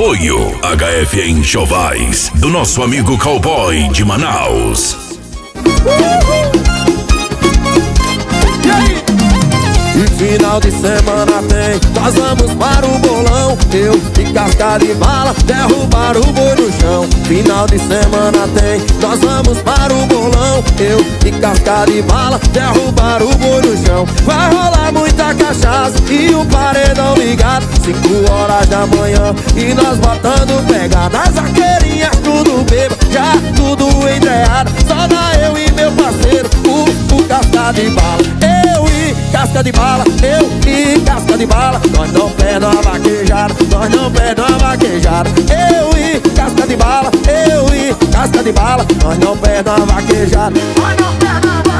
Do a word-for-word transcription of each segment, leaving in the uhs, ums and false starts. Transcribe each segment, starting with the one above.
Apoio H F Enxovais, do nosso amigo Cowboy de Manaus. E aí? E final de semana tem, nós vamos para o bolão. Eu e casca de bala, derrubar o boi no chão. Final de semana tem, nós vamos para o bolão. Eu e casca de bala, derrubar o boi no chão. Vai rolar muita cachaça e um paredão ligado. Cinco horas da manhã e nós botando pegada. As vaqueirinhas tudo bebo, já tudo entreado. Só dá eu e meu parceiro, o, o casca de bala. Eu e casca de bala, eu e casca de bala. Nós não perdemos a vaquejada, nós não perdemos a vaquejada. Eu e casca de bala, eu e casca de bala. Nós não perdemos a vaquejada, nós não perdemos a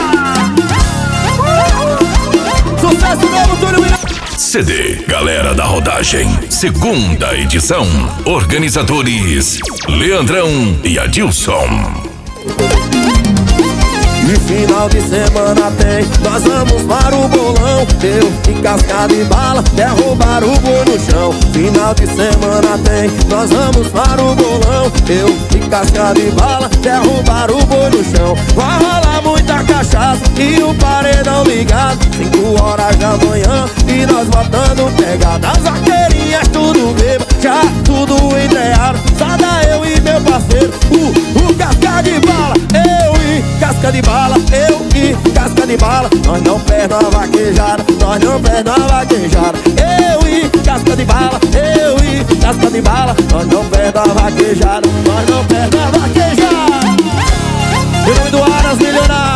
vaquejada. Sucesso novo, Túlio Milhão. C D Galera da Rodagem, segunda edição. Organizadores Leandrão e Adilson. E final de semana tem, nós vamos para o bolão. Eu e casca de bala, derrubar o boi no chão. Final de semana tem, nós vamos para o bolão. Eu e casca de bala, derrubar o boi no chão. Vai rolar muita cachaça e um paredão ligado. Cinco horas da manhã e nós botando pegada. As vaqueirinhas tudo beba, já tudo entreado. Só dá eu e meu parceiro, o, o casca de bala. Eu e casca de bala, eu e casca de bala. Nós não perdemos a vaquejada, nós não perdemos a vaquejada. Eu e casca de bala, eu e casca de bala. Nós não perdemos a vaquejada, nós não perdemos a vaquejada. Em nome do Aras Milionário.